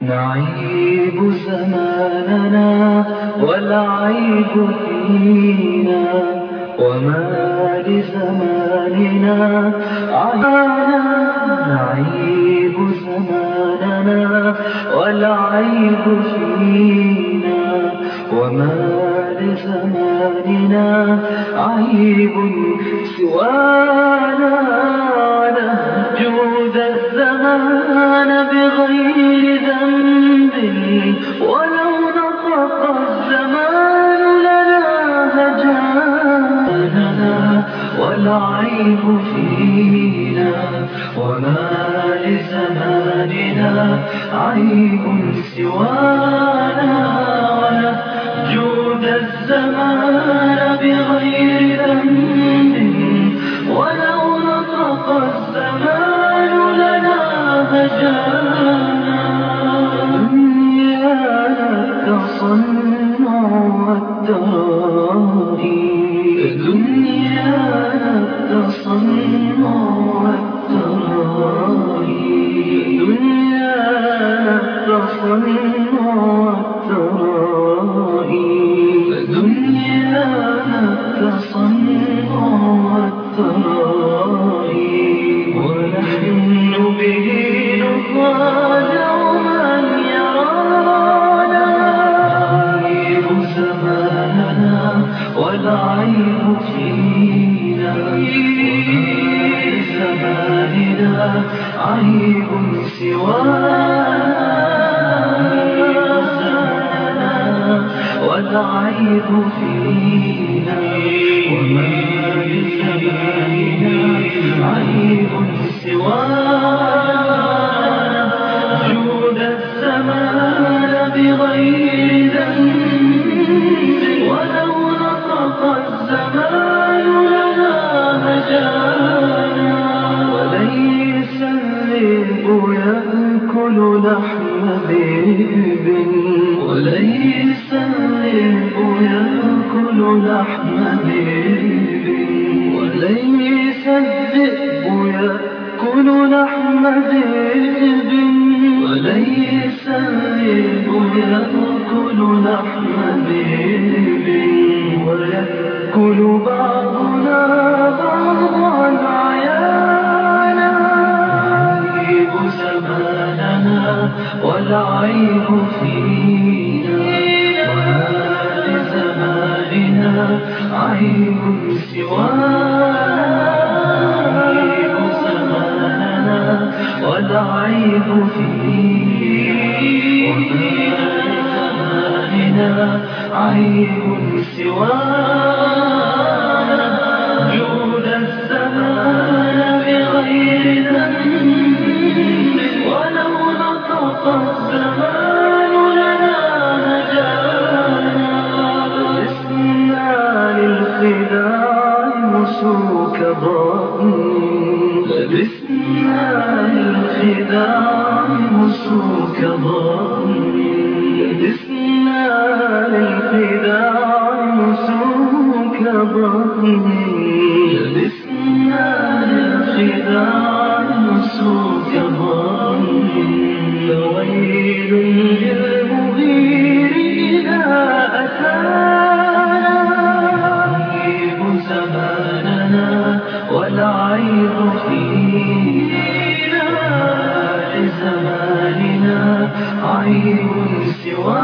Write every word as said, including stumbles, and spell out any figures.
نعيب زماننا والعيب فينا، وما لزماننا عيانا. نعيب زماننا والعيب فينا، وما لزماننا عيب سوانا. نهجو ذا الزمان بغير ذنب، ولو نطق الزمان لنا هجانا. والعيب فينا، وما لزماننا عيب سوانا. ونهجو ذا الزمان بغير ذنب، ولو نطق الزمان لنا هجانا. دنيانا التصنع والترائي، دنيانا التصنع والترائي، دنيانا التصنع والترائي، دنيانا التصنع والترائي. ونحن به نخادع من يرانا. نعيب زماننا والعيب فينا، وما لزماننا عيب سوانا. والعيب فينا، وما لزماننا عيب سوانا. جود الزمان بغير ذنب، ولو نطق الزمان لنا هجانا. وليس الذئب يأكل لحم ذئب، وليس الذئب يأكل لحم ذئب، وليس الذئب يأكل لحم ذئب، وليس الذئب يأكل لحم ذئب. ويأكل بعضنا بعضا عيانا. نعيب زماننا والعيب فينا، وما لزماننا عيب سوانا. نعيب زماننا والعيب فينا، وما لزماننا عيب سوانا. جود الزمان بغير ذنب، ولو نطق الزمان لنا هجانا. لسنا للخداع مسوك ضأن، لبسنا للخداع مسوك ضأن، لبسنا للخداع مسوك ضأن، لبسنا للخداع مسوك ضأن. فويل للمغير إذا أتانا. نعيب زماننا والعيب فينا، لزماننا عيب سوانا.